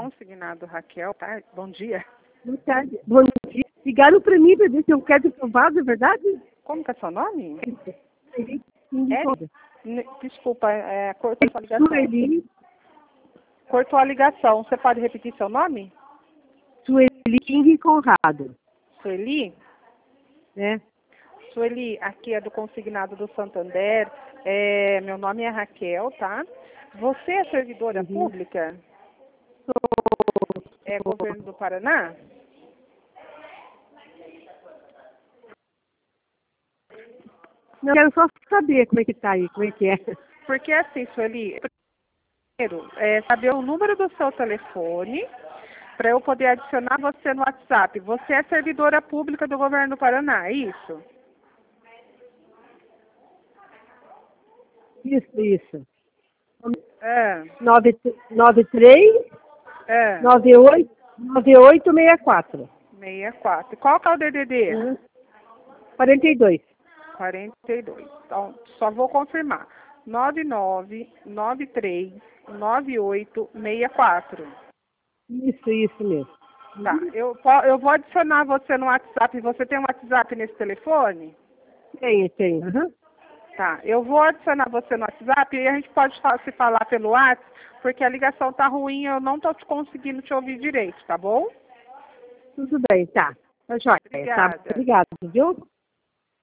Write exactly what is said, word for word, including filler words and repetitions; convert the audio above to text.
consignado Raquel, tá? Bom dia. Boa tarde. Bom dia. Ligaram para mim para ver se eu quero aprovado, é verdade? Como que é seu nome? Sueli. É, desculpa, é, cortou a ligação. Sueli. Cortou a ligação. Você pode repetir seu nome? Sueli King Conrado. Sueli? É. Sueli, aqui é do consignado do Santander. É, meu nome é Raquel, tá? Você é servidora Uhum. pública? Sou. É governo do Paraná? Não, quero só saber como é que tá aí, como é que é. Porque assim, Sueli, primeiro, é saber o número do seu telefone para eu poder adicionar você no WhatsApp. Você é servidora pública do governo do Paraná, é isso? Isso, isso. É, nove três é, nove oito nove oito seis quatro. sessenta e quatro. Qual que é o D D D? Uhum. quarenta e dois. quarenta e dois. Então, só vou confirmar. nove nove nove três nove oito seis quatro. Isso, isso mesmo. Tá, eu, po- eu vou adicionar você no WhatsApp. Você tem um WhatsApp nesse telefone? Tenho, tenho. Uhum. Tá, eu vou adicionar você no WhatsApp e a gente pode fa- se falar pelo WhatsApp, porque a ligação tá ruim e eu não tô te conseguindo te ouvir direito, tá bom? Tudo bem, tá. Tá joia. Tá, Obrigada. obrigado, viu?